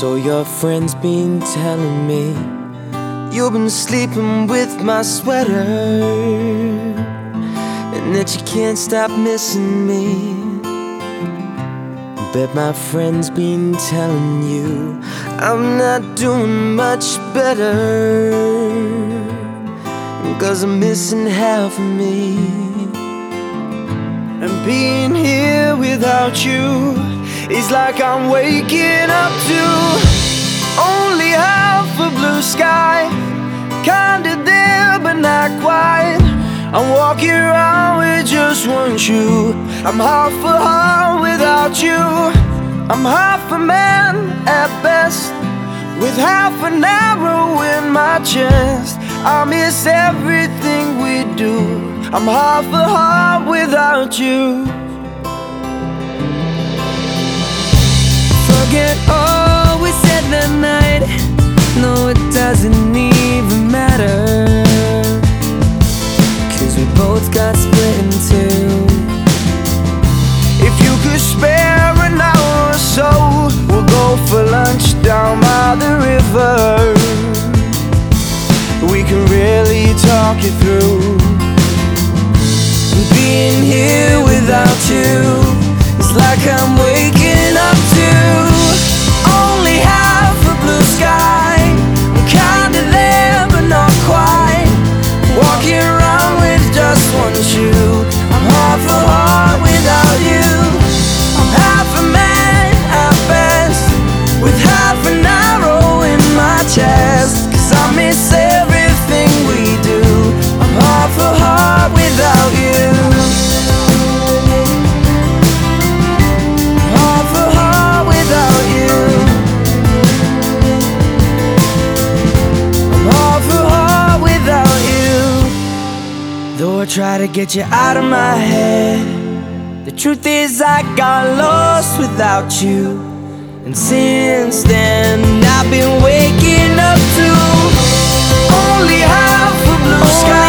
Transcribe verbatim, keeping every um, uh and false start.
So your friend's been telling me you've been sleeping with my sweater, and that you can't stop missing me. Bet my friend's been telling you I'm not doing much better, 'cause I'm missing half of me. And being here without you is like I'm waking up to only half a blue sky. Kinda there but not quite. I'm walking around with just one shoe. I'm half a heart without you. I'm half a man at best, with half an arrow in my chest. I miss everything we do. I'm half a heart without you. Forget all we said that night. No, it doesn't even matter, 'cause we both got split in two. If you could spare an hour or so, we'll go for lunch down by the river. We can really talk it through. Being here without you is like I'm waking up to only half a blue sky. I'm kinda there but not quite. Walking around with just one shoe. I'm half a heart without you. I'm half a man at best, with half an arrow in my chest. 'Cause I miss everything we do. I'm half a heart without you. Half a heart without you. I'm half a heart without you. Though I try to get you out of my head, the truth is I got lost without you. And since then I've been waking up to only half a blue sky.